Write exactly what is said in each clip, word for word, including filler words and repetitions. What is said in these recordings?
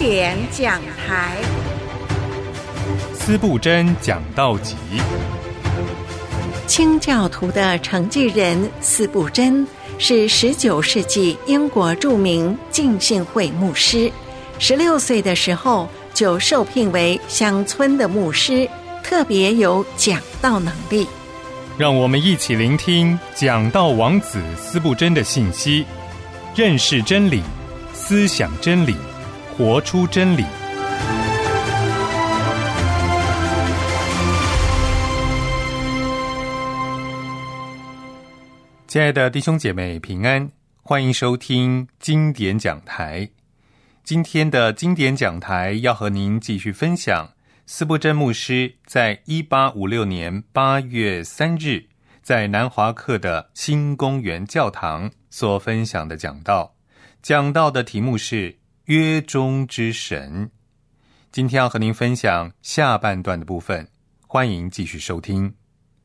典讲台， 司布真讲道集。 清教徒的承继人司布真是十九世纪英国著名浸信会牧师，十六岁的时候就受聘为乡村的牧师，特别有讲道能力。 让我们一起聆听讲道王子司布真的信息，认识真理，思想真理，活出真理。亲爱的弟兄姐妹平安，欢迎收听经典讲台。今天的经典讲台要和您继续分享司布真牧师在一八五六年八月三日在南华克的新公园教堂所分享的讲道。讲道的题目是约中之神。今天要和您分享下半段的部分，欢迎继续收听。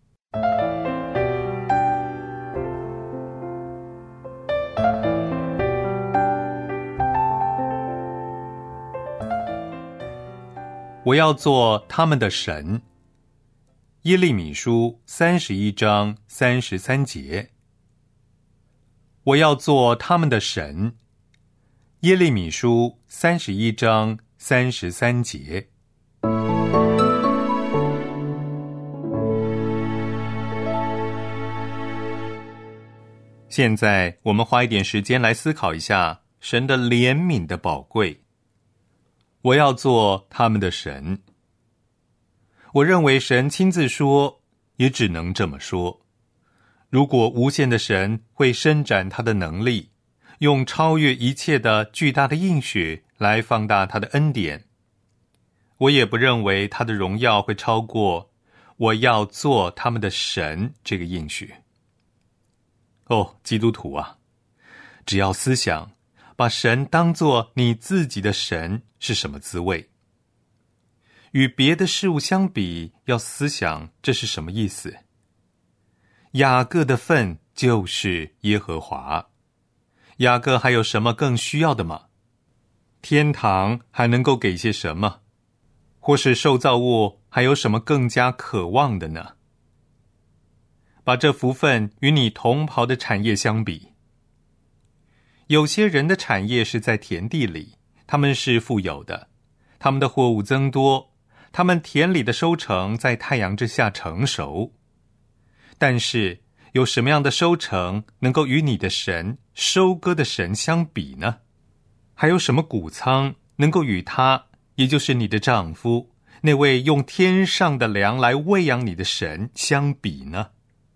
我要做他们的神。耶利米书三十一章三十三节。我要做他们的神。耶利米书三十一章三十三节。现在我们花一点时间来思考一下神的怜悯的宝贵。我要做他们的神。我认为神亲自说，也只能这么说。如果无限的神会伸展他的能力，用超越一切的巨大的应许来放大他的恩典，我也不认为他的荣耀会超过我要做他们的神这个应许。哦，基督徒啊，只要思想把神当作你自己的神是什么滋味？与别的事物相比，要思想这是什么意思？雅各的份就是耶和华。雅各还有什么更需要的吗？天堂还能够给些什么？或是受造物还有什么更加渴望的呢？把这福分与你同袍的产业相比，有些人的产业是在田地里，他们是富有的，他们的货物增多，他们田里的收成在太阳之下成熟。但是有什么样的收成能够与你的神收割的神相比呢？还有什么谷仓能够与他，也就是你的丈夫，那位用天上的粮来喂养你的神相比呢？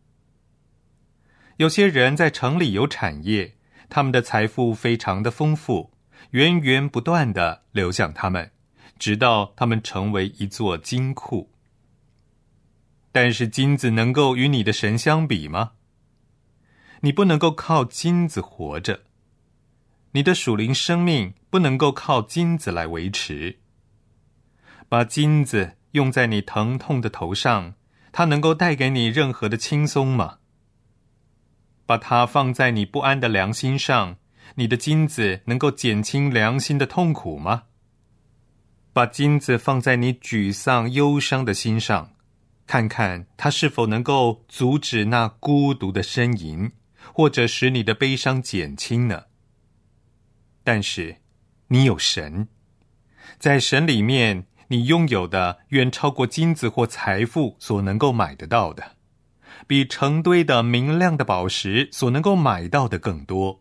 有些人在城里有产业，他们的财富非常的丰富，源源不断地流向他们，直到他们成为一座金库。但是金子能够与你的神相比吗？你不能够靠金子活着，你的属灵生命不能够靠金子来维持。把金子用在你疼痛的头上，它能够带给你任何的轻松吗？把它放在你不安的良心上，你的金子能够减轻良心的痛苦吗？把金子放在你沮丧忧伤的心上，看看它是否能够阻止那孤独的呻吟，或者使你的悲伤减轻呢？但是你有神，在神里面，你拥有的远超过金子或财富所能够买得到的，比成堆的明亮的宝石所能够买到的更多。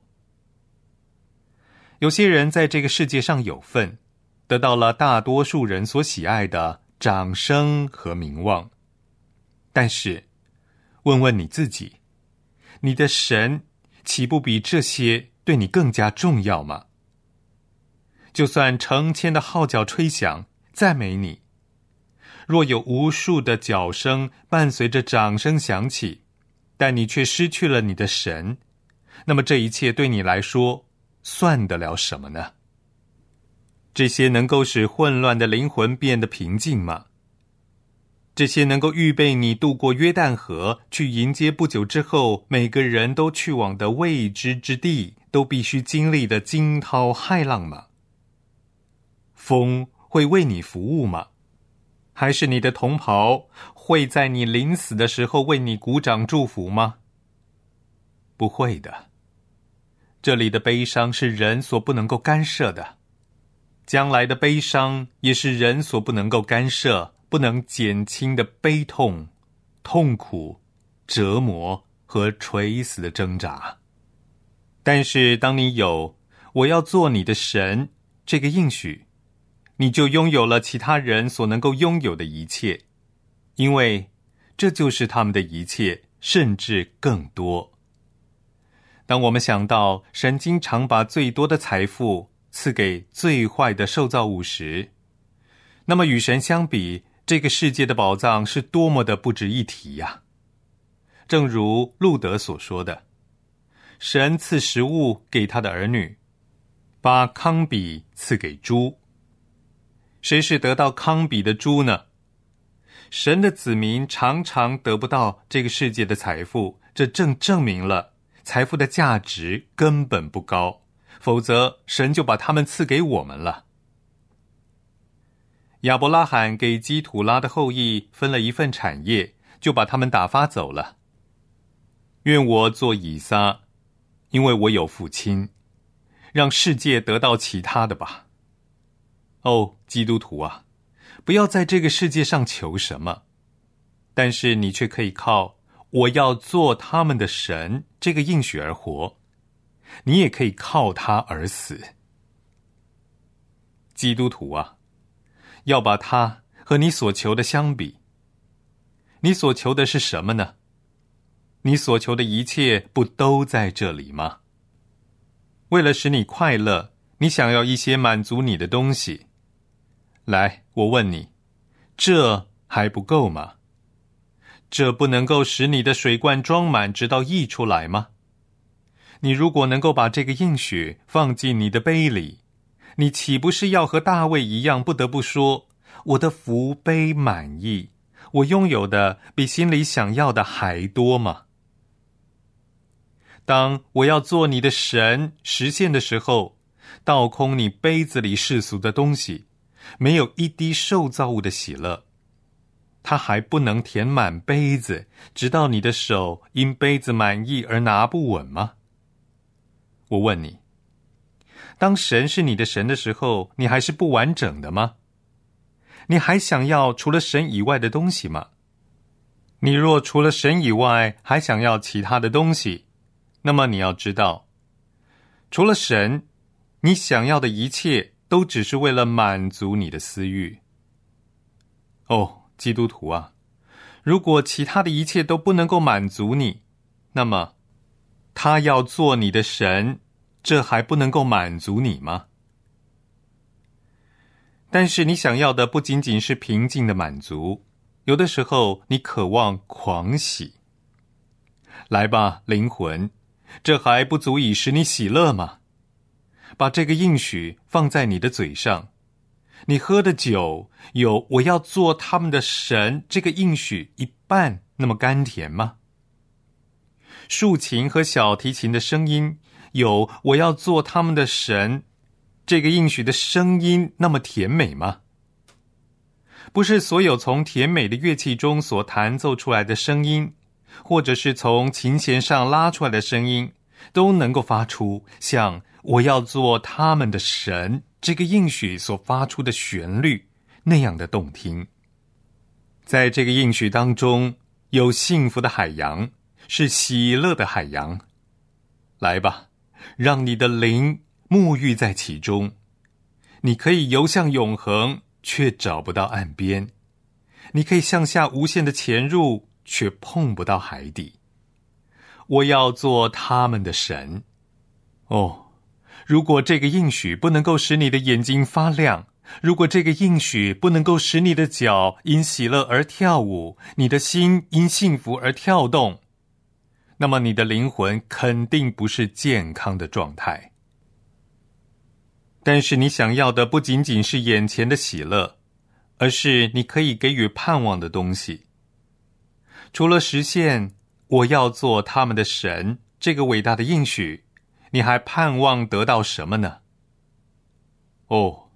有些人在这个世界上有份，得到了大多数人所喜爱的掌声和名望。但是问问你自己，你的神岂不比这些对你更加重要吗？就算成千的号角吹响赞美你，若有无数的角声伴随着掌声响起，但你却失去了你的神，那么这一切对你来说算得了什么呢？这些能够使混乱的灵魂变得平静吗？这些能够预备你渡过约旦河，去迎接不久之后每个人都去往的未知之地，都必须经历的惊涛骇浪吗？ 风会为你服务吗？还是你的同袍会在你临死的时候为你鼓掌祝福吗？不会的。这里的悲伤是人所不能够干涉的，将来的悲伤也是人所不能够干涉、不能减轻的悲痛、痛苦、折磨和垂死的挣扎。但是当你有我要做你的神这个应许，你就拥有了其他人所能够拥有的一切，因为这就是他们的一切，甚至更多。当我们想到神经常把最多的财富赐给最坏的受造物时，那么与神相比，这个世界的宝藏是多么的不值一提呀！正如路德所说的，神赐食物给他的儿女，把糠比赐给猪。谁是得到糠比的猪呢？神的子民常常得不到这个世界的财富，这正证明了财富的价值根本不高，否则神就把他们赐给我们了。亚伯拉罕给基土拉的后裔分了一份产业，就把他们打发走了。愿我做以撒，因为我有父亲，让世界得到其他的吧。哦，基督徒啊，不要在这个世界上求什么，但是你却可以靠我要做他们的神这个应许而活，你也可以靠他而死。基督徒啊，要把他和你所求的相比。你所求的是什么呢？你所求的一切不都在这里吗？为了使你快乐，你想要一些满足你的东西。来，我问你，这还不够吗？这不能够使你的水罐装满直到溢出来吗？你如果能够把这个应许放进你的杯里，你岂不是要和大卫一样，不得不说，我的福杯满溢，我拥有的比心里想要的还多吗？当我要做你的神实现的时候，倒空你杯子里世俗的东西，没有一滴受造物的喜乐，它还不能填满杯子，直到你的手因杯子满溢而拿不稳吗？我问你，当神是你的神的时候，你还是不完整的吗？你还想要除了神以外的东西吗？你若除了神以外还想要其他的东西，那么你要知道，除了神，你想要的一切都只是为了满足你的私欲。哦，基督徒啊，如果其他的一切都不能够满足你，那么他要做你的神，这还不能够满足你吗？但是你想要的不仅仅是平静的满足，有的时候你渴望狂喜。来吧，灵魂，这还不足以使你喜乐吗？把这个应许放在你的嘴上，你喝的酒有我要做他们的神这个应许一半那么甘甜吗？竖琴和小提琴的声音有我要做他们的神这个应许的声音那么甜美吗？不是所有从甜美的乐器中所弹奏出来的声音，或者是从琴弦上拉出来的声音，都能够发出像我要做他们的神这个应许所发出的旋律那样的动听。在这个应许当中，有幸福的海洋，是喜乐的海洋。来吧，让你的灵沐浴在其中，你可以游向永恒，却找不到岸边；你可以向下无限的潜入，却碰不到海底。我要做他们的神。哦，如果这个应许不能够使你的眼睛发亮，如果这个应许不能够使你的脚因喜乐而跳舞，你的心因幸福而跳动，那么你的灵魂肯定不是健康的状态。但是你想要的不仅仅是眼前的喜乐，而是你可以给予盼望的东西。除了实现我要做他们的神这个伟大的应许，你还盼望得到什么呢？哦，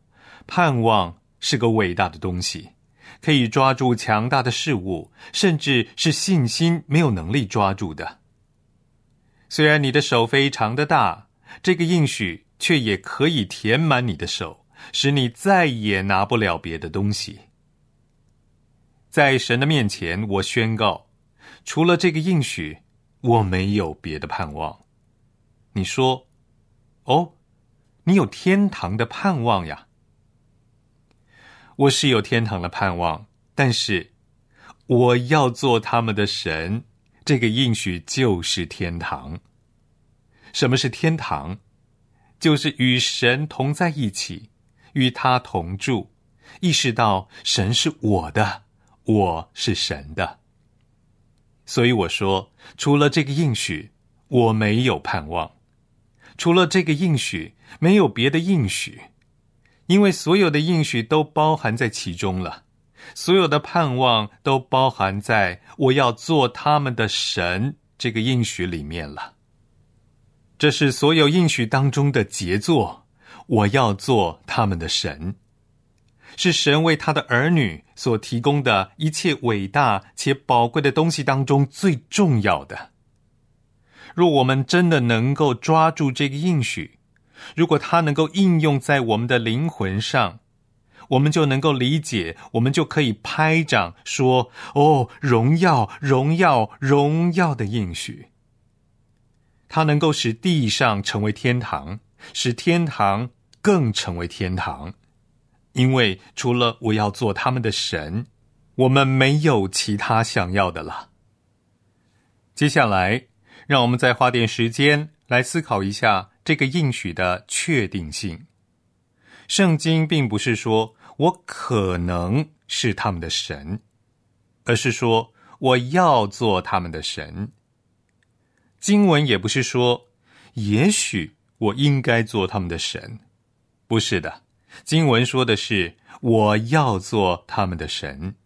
盼望是个伟大的东西，可以抓住强大的事物，甚至是信心没有能力抓住的。虽然你的手非常的大，这个应许却也可以填满你的手，使你再也拿不了别的东西。在神的面前，我宣告，除了这个应许，我没有别的盼望。你说，哦，你有天堂的盼望呀？我是有天堂的盼望，但是我要做他们的神，这个应许就是天堂。什么是天堂？就是与神同在一起，与他同住，意识到神是我的，我是神的。所以我说，除了这个应许，我没有盼望。除了这个应许，没有别的应许，因为所有的应许都包含在其中了，所有的盼望都包含在我要做他们的神这个应许里面了。这是所有应许当中的杰作，我要做他们的神，是神为他的儿女所提供的一切伟大且宝贵的东西当中最重要的。若我们真的能够抓住这个应许，如果它能够应用在我们的灵魂上，我们就能够理解，我们就可以拍掌说，哦，荣耀，荣耀，荣耀的应许。它能够使地上成为天堂，使天堂更成为天堂。因为除了我要做他们的神，我们没有其他想要的了。接下来，让我们再花点时间来思考一下这个应许的确定性。圣经并不是说我可能是他们的神，而是说我要做他们的神。经文也不是说也许我应该做他们的神，不是的，经文说的是我要做他们的神。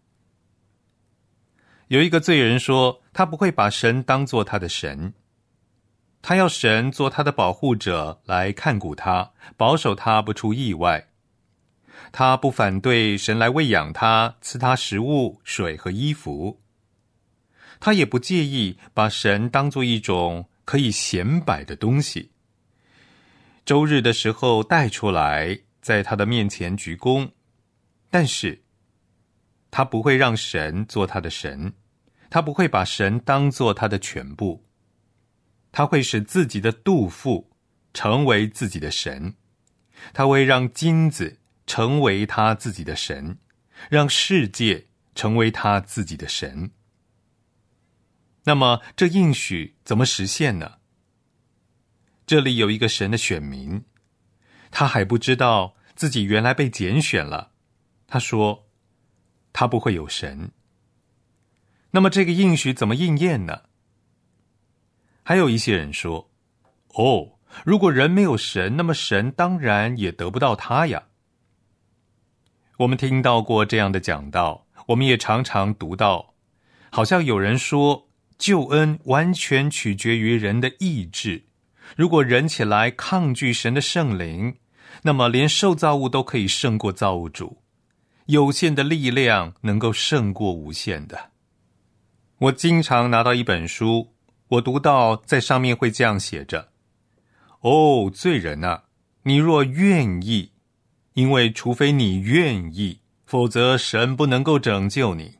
有一个罪人说，他不会把神当作他的神，他要神做他的保护者，来看顾他，保守他不出意外。他不反对神来喂养他，赐他食物、水和衣服。他也不介意把神当作一种可以显摆的东西。周日的时候带出来，在他的面前鞠躬，但是他不会让神做他的神，他不会把神当作他的全部。他会使自己的肚腹成为自己的神，他会让金子成为他自己的神，让世界成为他自己的神。那么这应许怎么实现呢？这里有一个神的选民，他还不知道自己原来被拣选了，他说他不会有神。那么这个应许怎么应验呢？还有一些人说，哦，如果人没有神，那么神当然也得不到他呀。我们听到过这样的讲道，我们也常常读到，好像有人说，救恩完全取决于人的意志。如果人起来抗拒神的圣灵，那么连受造物都可以胜过造物主。有限的力量能够胜过无限的。我经常拿到一本书，我读到在上面会这样写着，哦，罪人啊，你若愿意，因为除非你愿意，否则神不能够拯救你。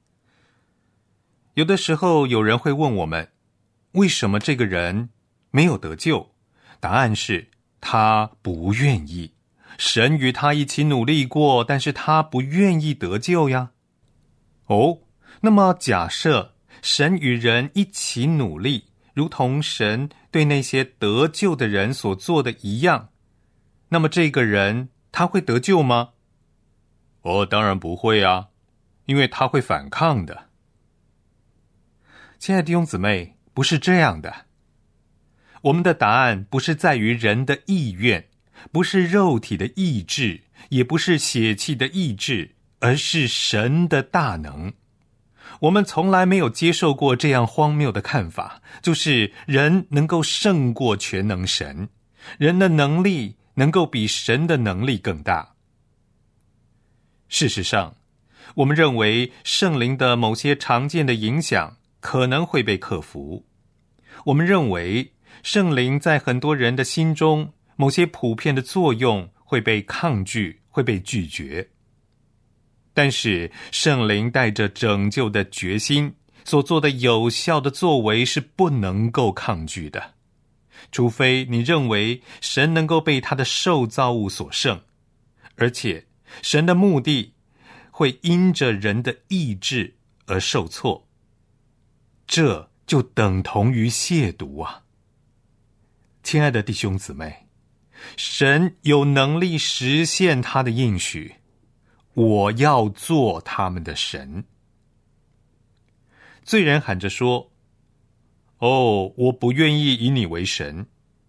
有的时候有人会问我们，为什么这个人没有得救？答案是他不愿意。神与他一起努力过，但是他不愿意得救呀。哦，那么假设神与人一起努力，如同神对那些得救的人所做的一样，那么这个人他会得救吗？哦，当然不会啊，因为他会反抗的。亲爱的弟兄姊妹，不是这样的。我们的答案不是在于人的意愿，不是肉体的意志，也不是血气的意志，而是神的大能。我们从来没有接受过这样荒谬的看法，就是人能够胜过全能神，人的能力能够比神的能力更大。 事实上，我们认为圣灵的某些常见的影响可能会被克服。我们认为圣灵在很多人的心中某些普遍的作用会被抗拒，会被拒绝。但是圣灵带着拯救的决心所做的有效的作为是不能够抗拒的，除非你认为神能够被他的受造物所胜，而且神的目的会因着人的意志而受挫，这就等同于亵渎啊！亲爱的弟兄姊妹，神有能力实现他的应许，我要做他们的神。罪人喊着说：哦，我不愿意以你为神。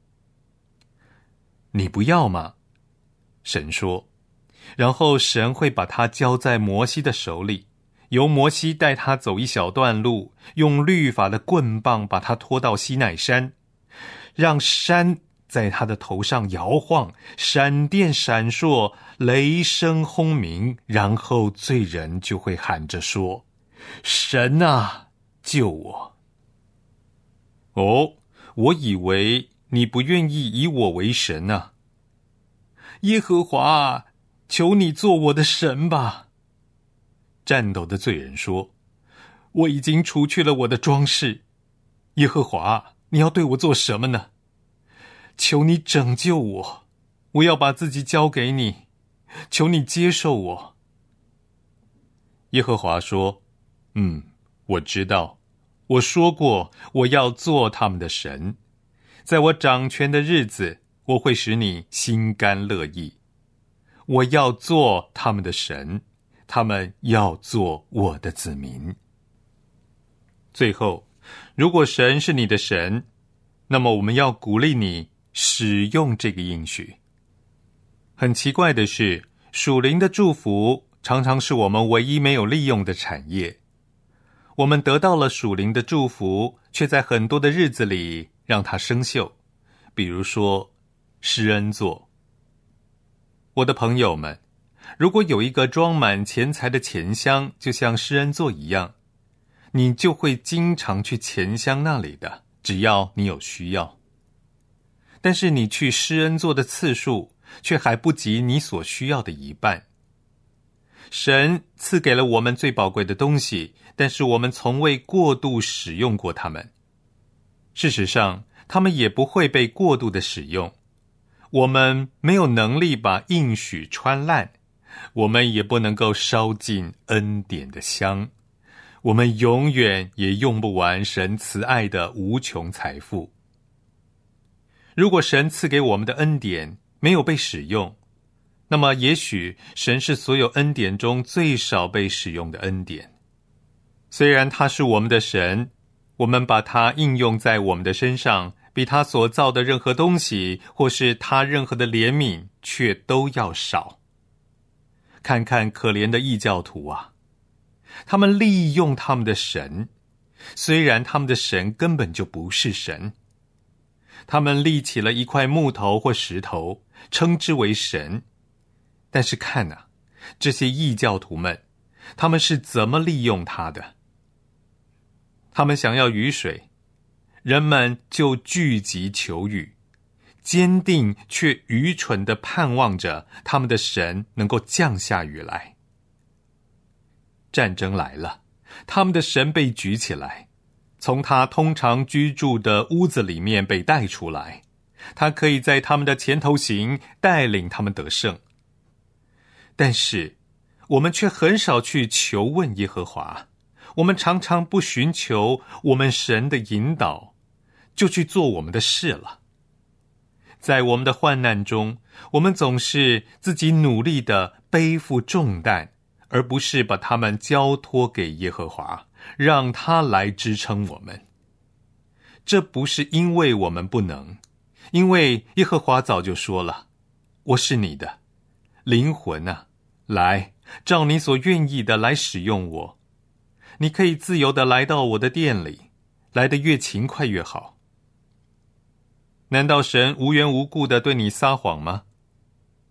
你不要吗？神说。然后神会把他交在摩西的手里，由摩西带他走一小段路，用律法的棍棒把他拖到西奈山，让山在他的头上摇晃，闪电闪烁，雷声轰鸣，然后罪人就会喊着说：神啊，救我！哦，我以为你不愿意以我为神啊。耶和华，求你做我的神吧。战斗的罪人说：我已经除去了我的装饰，耶和华，你要对我做什么呢？求你拯救我，我要把自己交给你，求你接受我。耶和华说：嗯，我知道，我说过我要做他们的神，在我掌权的日子，我会使你心甘乐意。我要做他们的神，他们要做我的子民。最后，如果神是你的神，那么我们要鼓励你使用这个应许。很奇怪的是，属灵的祝福常常是我们唯一没有利用的产业。我们得到了属灵的祝福，却在很多的日子里让它生锈。比如说施恩座。我的朋友们，如果有一个装满钱财的钱箱，就像施恩座一样，你就会经常去钱箱那里的，只要你有需要。但是你去施恩座的次数却还不及你所需要的一半。神赐给了我们最宝贵的东西，但是我们从未过度使用过它们。事实上，它们也不会被过度的使用。我们没有能力把应许穿烂，我们也不能够烧尽恩典的香，我们永远也用不完神慈爱的无穷财富。如果神赐给我们的恩典没有被使用，那么也许神是所有恩典中最少被使用的恩典。虽然他是我们的神，我们把它应用在我们的身上，比他所造的任何东西，或是他任何的怜悯，却都要少。看看可怜的异教徒啊，他们利用他们的神，虽然他们的神根本就不是神。他们立起了一块木头或石头，称之为神。但是看啊，这些异教徒们，他们是怎么利用它的？他们想要雨水，人们就聚集求雨，坚定却愚蠢地盼望着他们的神能够降下雨来。战争来了，他们的神被举起来，从他通常居住的屋子里面被带出来，他可以在他们的前头行，带领他们得胜。但是我们却很少去求问耶和华，我们常常不寻求我们神的引导，就去做我们的事了。在我们的患难中，我们总是自己努力地背负重担，而不是把它们交托给耶和华，让他来支撑我们。这不是因为我们不能，因为耶和华早就说了，我是你的灵魂啊，来，照你所愿意的来使用我。你可以自由地来到我的店里，来得越勤快越好。难道神无缘无故地对你撒谎吗？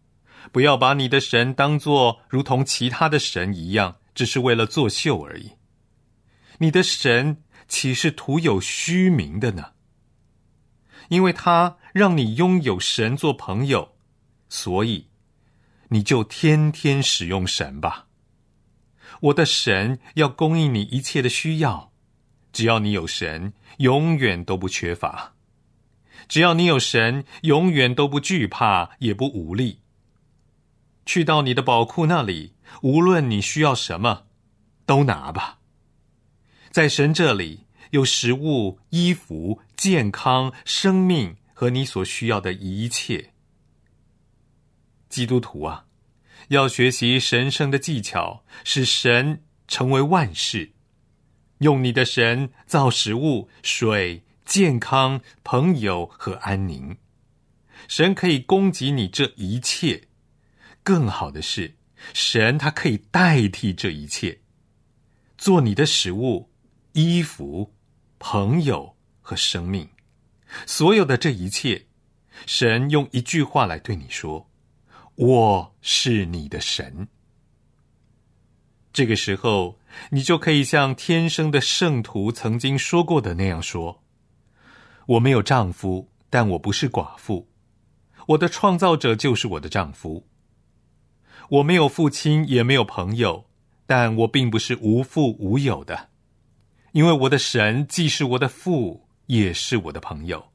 不要把你的神当作如同其他的神一样，只是为了作秀而已。你的神岂是徒有虚名的呢？因为他让你拥有神做朋友，所以你就天天使用神吧。我的神要供应你一切的需要，只要你有神，永远都不缺乏。只要你有神，永远都不惧怕，也不无力。去到你的宝库那里，无论你需要什么，都拿吧。在神这里有食物、衣服、健康、生命和你所需要的一切。基督徒啊，要学习神圣的技巧，使神成为万事。用你的神造食物、水、健康、朋友和安宁。神可以供给你这一切。更好的是，神他可以代替这一切，做你的食物、衣服、朋友和生命。所有的这一切，神用一句话来对你说：我是你的神。这个时候，你就可以像天生的圣徒曾经说过的那样说：我没有丈夫，但我不是寡妇，我的创造者就是我的丈夫。我没有父亲，也没有朋友，但我并不是无父无有的，因为我的神既是我的父，也是我的朋友。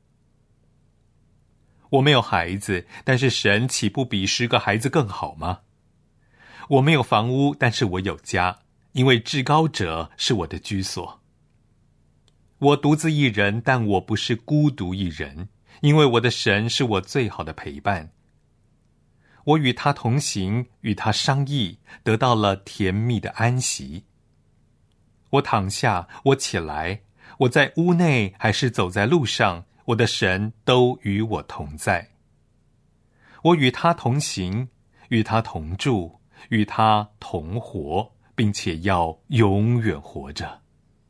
我没有孩子，但是神岂不比十个孩子更好吗？我没有房屋，但是我有家，因为至高者是我的居所。我独自一人，但我不是孤独一人，因为我的神是我最好的陪伴。我与他同行，与他商议，得到了甜蜜的安息。我躺下，我起来，我在屋内还是走在路上，我的神都与我同在。我与他同行，与他同住，与他同活，并且要永远活着。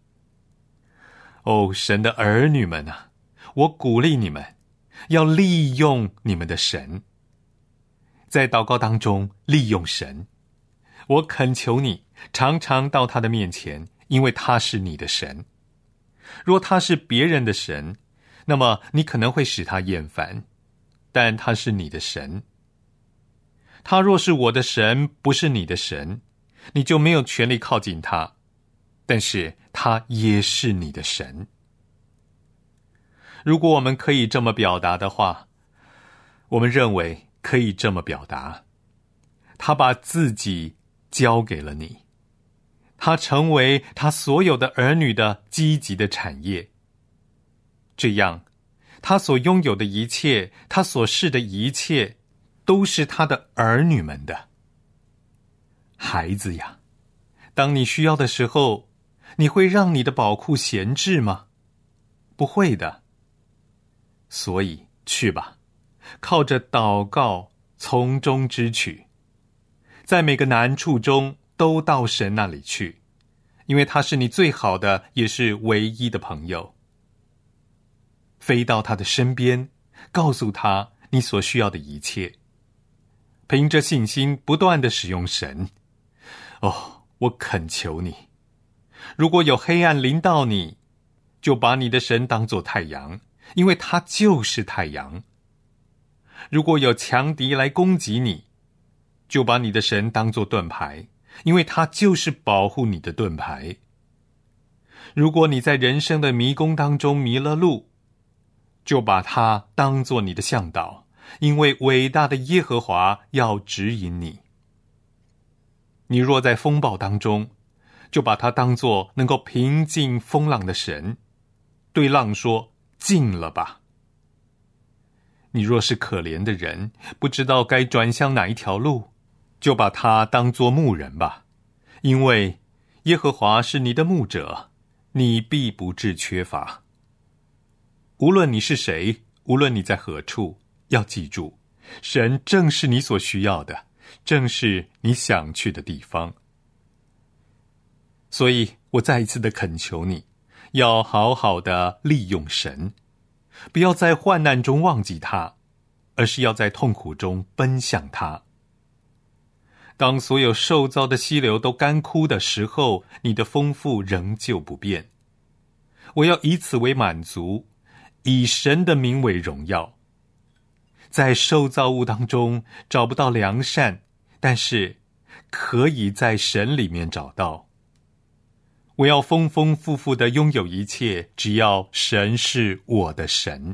哦，神的儿女们啊，我鼓励你们，要利用你们的神。在祷告当中利用神，我恳求你常常到他的面前，因为他是你的神。若他是别人的神，那么你可能会使他厌烦，但他是你的神。他若是我的神，不是你的神，你就没有权利靠近他，但是他也是你的神。如果我们可以这么表达的话，我们认为可以这么表达：他把自己交给了你，他成为他所有的儿女的积极的产业。这样，他所拥有的一切，他所示的一切，都是他的儿女们的。孩子呀，当你需要的时候，你会让你的宝库闲置吗？不会的。所以去吧，靠着祷告从中支取，在每个难处中都到神那里去，因为他是你最好的也是唯一的朋友。飞到他的身边，告诉他你所需要的一切，凭着信心不断地使用神。哦，我恳求你，如果有黑暗临到你，就把你的神当作太阳，因为他就是太阳。如果有强敌来攻击你，就把你的神当作盾牌，因为他就是保护你的盾牌。如果你在人生的迷宫当中迷了路，就把它当作你的向导，因为伟大的耶和华要指引你。你若在风暴当中，就把它当作能够平静风浪的神，对浪说：静了吧。你若是可怜的人，不知道该转向哪一条路，就把它当作牧人吧，因为耶和华是你的牧者，你必不致缺乏。无论你是谁，无论你在何处，要记住，神正是你所需要的，正是你想去的地方。所以我再一次的恳求你，要好好的利用神，不要在患难中忘记他，而是要在痛苦中奔向他， 当所有受造的溪流都干枯的时候，你的丰富仍旧不变。我要以此为满足，以神的名为荣耀。在受造物当中找不到良善，但是可以在神里面找到。我要丰丰富富的拥有一切，只要神是我的神。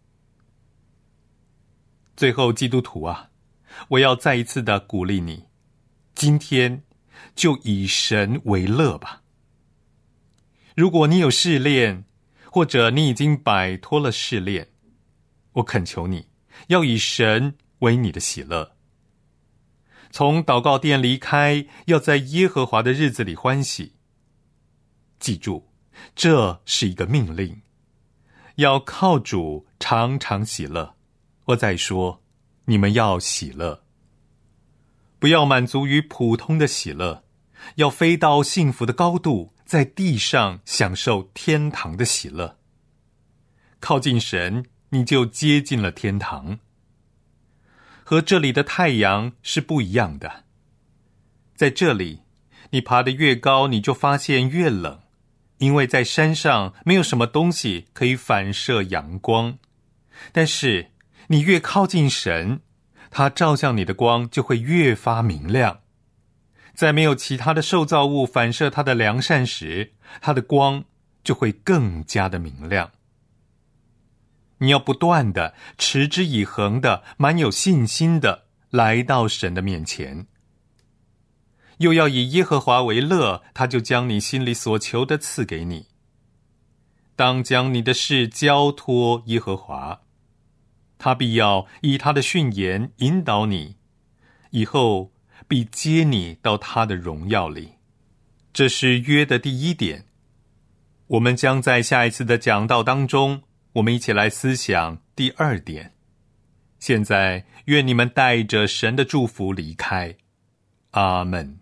最后，基督徒啊，我要再一次的鼓励你，今天就以神为乐吧。如果你有试炼，或者你已经摆脱了试炼，我恳求你要以神为你的喜乐。从祷告殿离开，要在耶和华的日子里欢喜。记住，这是一个命令，要靠主常常喜乐。我再说，你们要喜乐，不要满足于普通的喜乐，要飞到幸福的高度，在地上享受天堂的喜乐。靠近神，你就接近了天堂。和这里的太阳是不一样的。在这里，你爬得越高，你就发现越冷，因为在山上没有什么东西可以反射阳光。但是你越靠近神，它照向你的光就会越发明亮。在没有其他的受造物反射它的良善时，它的光就会更加的明亮。你要不断的、持之以恒的、满有信心的来到神的面前，又要以耶和华为乐，他就将你心里所求的赐给你。当将你的事交托耶和华，他必要以他的训言引导你，以后必接你到他的荣耀里。这是约的第一点。我们将在下一次的讲道当中，我们一起来思想第二点。现在愿你们带着神的祝福离开。阿们。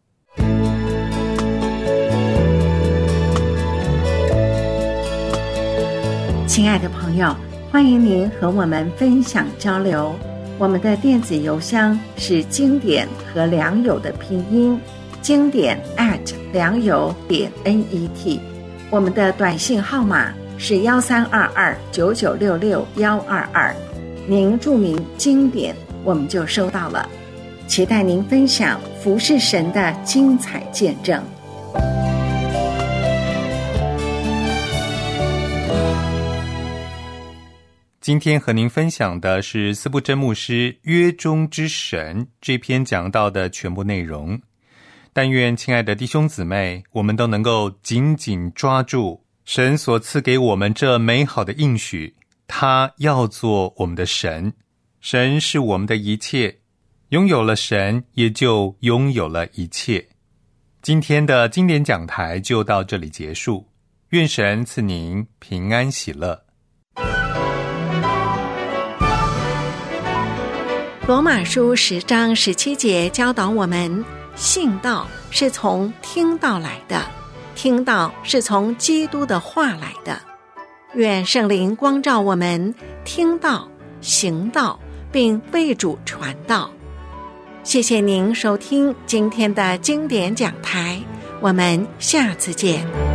亲爱的朋友，欢迎您和我们分享交流。我们的电子邮箱是经典和良友的拼音，经典 at 良友点 net。我们的短信号码是幺三二二九九六六幺二二，您注明经典，我们就收到了。期待您分享服侍神的精彩见证。 今天和您分享的是司布真牧师《约中之神》这篇讲到的全部内容。但愿亲爱的弟兄姊妹，我们都能够紧紧抓住神所赐给我们这美好的应许，他要做我们的神，神是我们的一切，拥有了神，也就拥有了一切。今天的经典讲台就到这里结束，愿神赐您平安喜乐。 罗马书十章十七节教导我们，信道是从听道来的，听道是从基督的话来的。愿圣灵光照我们，听道、行道，并为主传道。谢谢您收听今天的经典讲台，我们下次见。